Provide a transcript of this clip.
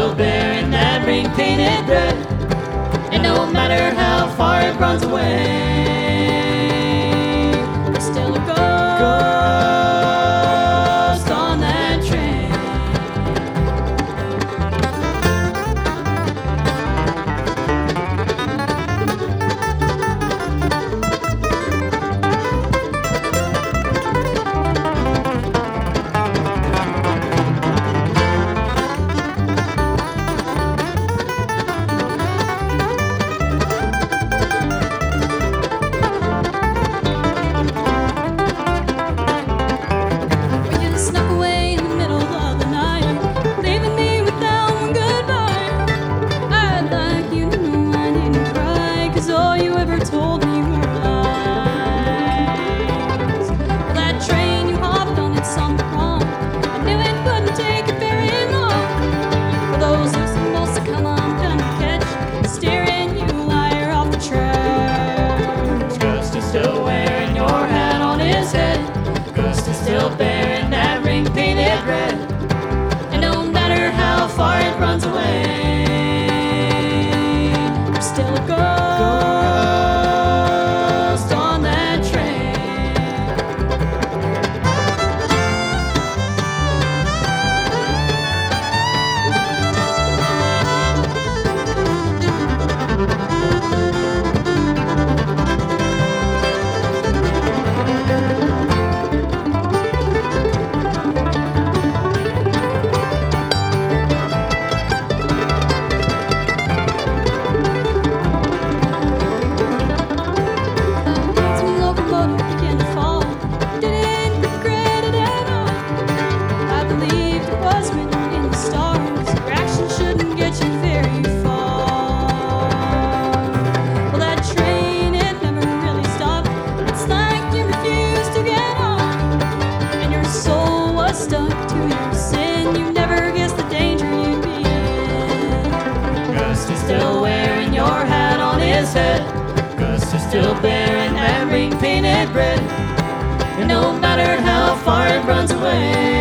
still bearing that ring painted red. And no matter how far it runs away, there's still a ghost on that train. Still wearing your hat on his head. Ghost is still bearing that ring painted red. And no matter how far it runs away, there's still a ghost on that train. Stuck to your sin, you never guessed the danger you'd be in. Ghost is still wearing your hat on his head. Ghost is still bearing that ring painted red. And no matter how far it runs away,